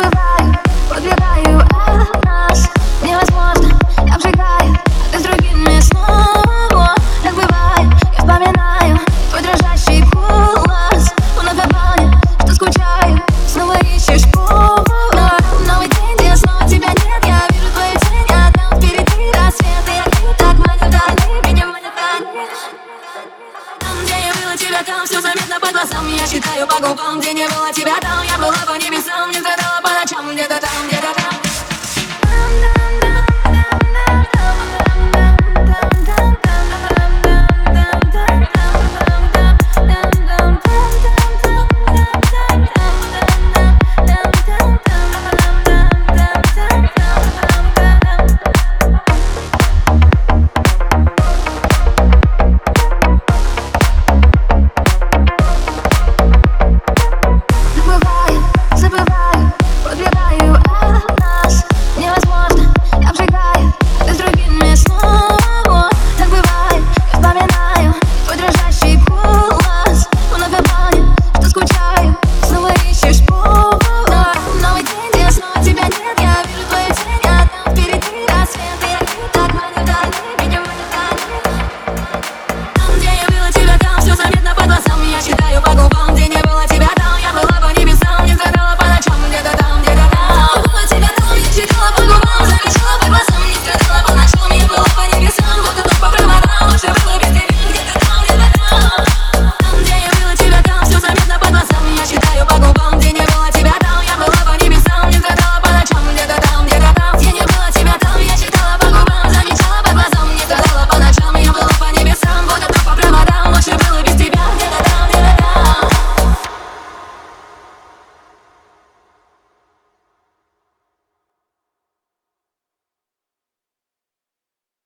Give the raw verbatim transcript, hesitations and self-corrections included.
забываю, подбираю от нас. Невозможно, я вжигаю, а ты с другими снова. Так бывает, я вспоминаю твой дрожащий голос. Вновь напомню, что скучаю, снова ищешь повод. Новый день, где снова тебя нет. Я вижу твою тень, а там впереди рассвет. И огни так манят они, меня манят они. Там, где не было тебя, там все заметно по глазам. Я считаю по губам, где не было тебя, там я была по небесам. Не страдала по ночам, где-то там.